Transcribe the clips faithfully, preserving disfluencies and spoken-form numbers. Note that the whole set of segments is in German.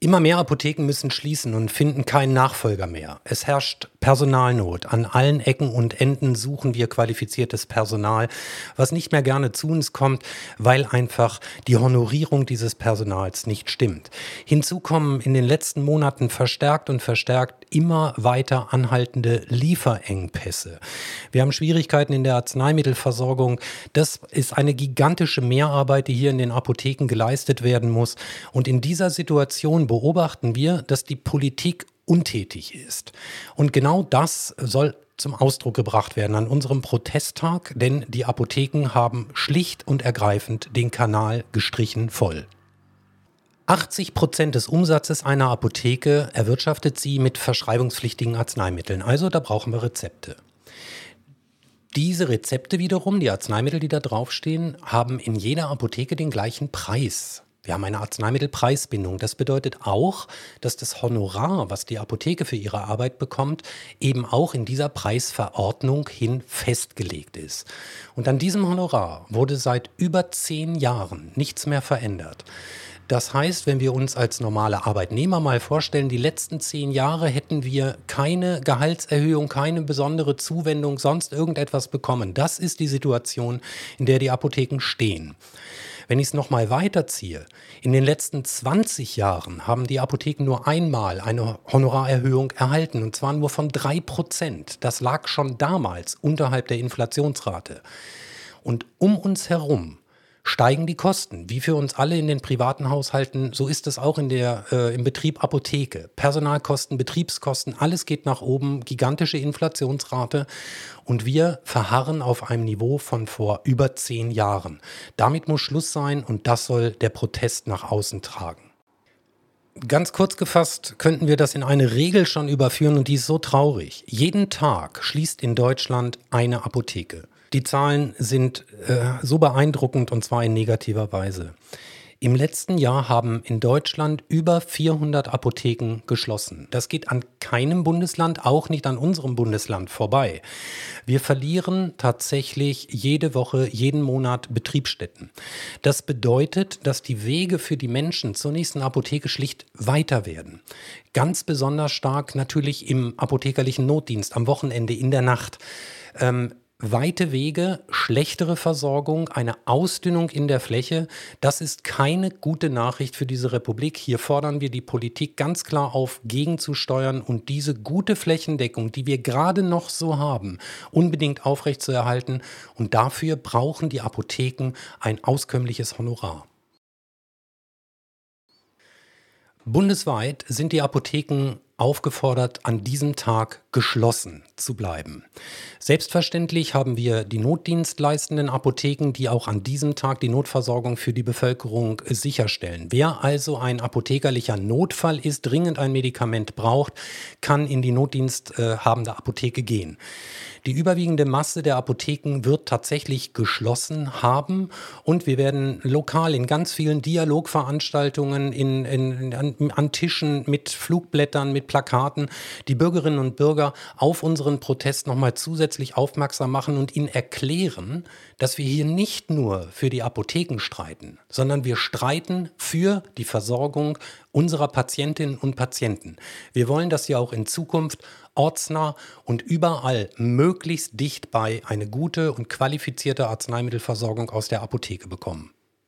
Immer mehr Apotheken müssen schließen und finden keinen Nachfolger mehr. Es herrscht Personalnot. An allen Ecken und Enden suchen wir qualifiziertes Personal, was nicht mehr gerne zu uns kommt, weil einfach die Honorierung dieses Personals nicht stimmt. Hinzu kommen in den letzten Monaten verstärkt und verstärkt immer weiter anhaltende Lieferengpässe. Wir haben Schwierigkeiten in der Arzneimittelversorgung. Das ist eine gigantische Mehrarbeit, die hier in den Apotheken geleistet werden muss. Und in dieser Situation beobachten wir, dass die Politik untätig ist. Und genau das soll zum Ausdruck gebracht werden an unserem Protesttag, denn die Apotheken haben schlicht und ergreifend den Kanal gestrichen voll. achtzig Prozent des Umsatzes einer Apotheke erwirtschaftet sie mit verschreibungspflichtigen Arzneimitteln, also da brauchen wir Rezepte. Diese Rezepte wiederum, die Arzneimittel, die da draufstehen, haben in jeder Apotheke den gleichen Preis. Wir haben eine Arzneimittelpreisbindung. Das bedeutet auch, dass das Honorar, was die Apotheke für ihre Arbeit bekommt, eben auch in dieser Preisverordnung hin festgelegt ist. Und an diesem Honorar wurde seit über zehn Jahren nichts mehr verändert. Das heißt, wenn wir uns als normale Arbeitnehmer mal vorstellen, die letzten zehn Jahre hätten wir keine Gehaltserhöhung, keine besondere Zuwendung, sonst irgendetwas bekommen. Das ist die Situation, in der die Apotheken stehen. Wenn ich es nochmal weiterziehe, in den letzten zwanzig Jahren haben die Apotheken nur einmal eine Honorarerhöhung erhalten, und zwar nur von drei Prozent. Das lag schon damals unterhalb der Inflationsrate. Und um uns herum steigen die Kosten, wie für uns alle in den privaten Haushalten, so ist es auch in der, äh, im Betrieb Apotheke. Personalkosten, Betriebskosten, alles geht nach oben, gigantische Inflationsrate, und wir verharren auf einem Niveau von vor über zehn Jahren. Damit muss Schluss sein, und das soll der Protest nach außen tragen. Ganz kurz gefasst könnten wir das in eine Regel schon überführen, und die ist so traurig. Jeden Tag schließt in Deutschland eine Apotheke. Die Zahlen sind äh, so beeindruckend, und zwar in negativer Weise. Im letzten Jahr haben in Deutschland über vierhundert Apotheken geschlossen. Das geht an keinem Bundesland, auch nicht an unserem Bundesland vorbei. Wir verlieren tatsächlich jede Woche, jeden Monat Betriebsstätten. Das bedeutet, dass die Wege für die Menschen zur nächsten Apotheke schlicht weiter werden. Ganz besonders stark natürlich im apothekerlichen Notdienst, am Wochenende, in der Nacht. Ähm, Weite Wege, schlechtere Versorgung, eine Ausdünnung in der Fläche, das ist keine gute Nachricht für diese Republik. Hier fordern wir die Politik ganz klar auf, gegenzusteuern und diese gute Flächendeckung, die wir gerade noch so haben, unbedingt aufrechtzuerhalten. Und dafür brauchen die Apotheken ein auskömmliches Honorar. Bundesweit sind die Apotheken aufgefordert, an diesem Tag geschlossen zu bleiben. Selbstverständlich haben wir die notdienstleistenden Apotheken, die auch an diesem Tag die Notversorgung für die Bevölkerung sicherstellen. Wer also ein apothekerlicher Notfall ist, dringend ein Medikament braucht, kann in die notdiensthabende Apotheke gehen. Die überwiegende Masse der Apotheken wird tatsächlich geschlossen haben, und wir werden lokal in ganz vielen Dialogveranstaltungen, in, in, an, an Tischen mit Flugblättern, mit Plakaten, die Bürgerinnen und Bürger auf unseren Protest nochmal zusätzlich aufmerksam machen und ihnen erklären, dass wir hier nicht nur für die Apotheken streiten, sondern wir streiten für die Versorgung unserer Patientinnen und Patienten. Wir wollen, dass sie auch in Zukunft ortsnah und überall möglichst dicht bei eine gute und qualifizierte Arzneimittelversorgung aus der Apotheke bekommen.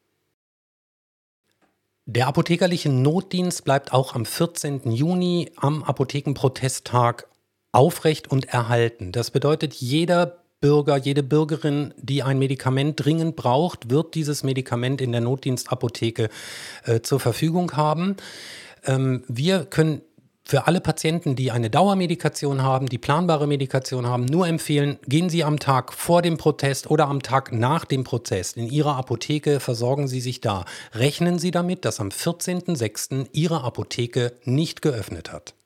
Der apothekerliche Notdienst bleibt auch am vierzehnten Juni am Apothekenprotesttag aufrecht und erhalten. Das bedeutet, jeder Bürger, jede Bürgerin, die ein Medikament dringend braucht, wird dieses Medikament in der Notdienstapotheke äh, zur Verfügung haben. Ähm, wir können für alle Patienten, die eine Dauermedikation haben, die planbare Medikation haben, nur empfehlen, gehen Sie am Tag vor dem Protest oder am Tag nach dem Protest in Ihrer Apotheke, versorgen Sie sich da. Rechnen Sie damit, dass am vierzehnten sechsten Ihre Apotheke nicht geöffnet hat.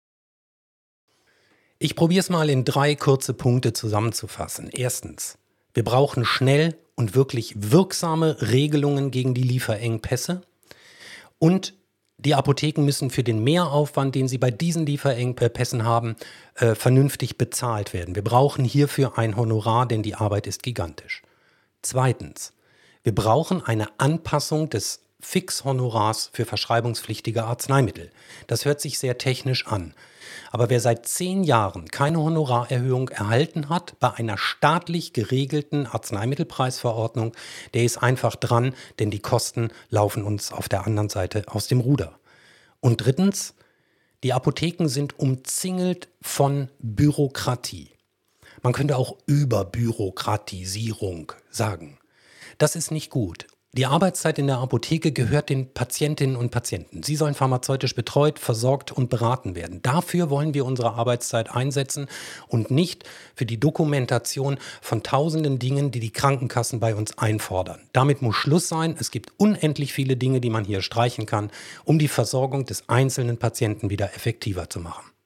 Ich probiere es mal in drei kurze Punkte zusammenzufassen. Erstens, wir brauchen schnell und wirklich wirksame Regelungen gegen die Lieferengpässe, und die Apotheken müssen für den Mehraufwand, den sie bei diesen Lieferengpässen haben, äh, vernünftig bezahlt werden. Wir brauchen hierfür ein Honorar, denn die Arbeit ist gigantisch. Zweitens, wir brauchen eine Anpassung des Fixhonorars für verschreibungspflichtige Arzneimittel. Das hört sich sehr technisch an. Aber wer seit zehn Jahren keine Honorarerhöhung erhalten hat bei einer staatlich geregelten Arzneimittelpreisverordnung, der ist einfach dran, denn die Kosten laufen uns auf der anderen Seite aus dem Ruder. Und drittens, die Apotheken sind umzingelt von Bürokratie. Man könnte auch Überbürokratisierung sagen. Das ist nicht gut. Die Arbeitszeit in der Apotheke gehört den Patientinnen und Patienten. Sie sollen pharmazeutisch betreut, versorgt und beraten werden. Dafür wollen wir unsere Arbeitszeit einsetzen und nicht für die Dokumentation von tausenden Dingen, die die Krankenkassen bei uns einfordern. Damit muss Schluss sein. Es gibt unendlich viele Dinge, die man hier streichen kann, um die Versorgung des einzelnen Patienten wieder effektiver zu machen.